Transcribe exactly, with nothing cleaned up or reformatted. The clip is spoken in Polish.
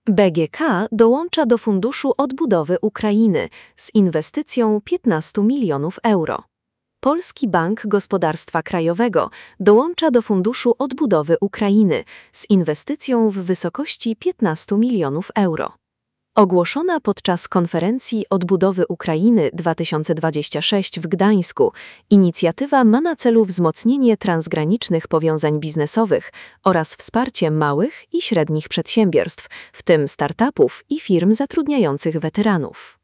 B G K dołącza do Funduszu Odbudowy Ukrainy z inwestycją piętnaście milionów euro. Polski Bank Gospodarstwa Krajowego dołącza do Funduszu Odbudowy Ukrainy z inwestycją w wysokości piętnaście milionów euro. Ogłoszona podczas konferencji Odbudowy Ukrainy dwa tysiące dwudziestego szóstego w Gdańsku, inicjatywa ma na celu wzmocnienie transgranicznych powiązań biznesowych oraz wsparcie małych i średnich przedsiębiorstw, w tym startupów i firm zatrudniających weteranów.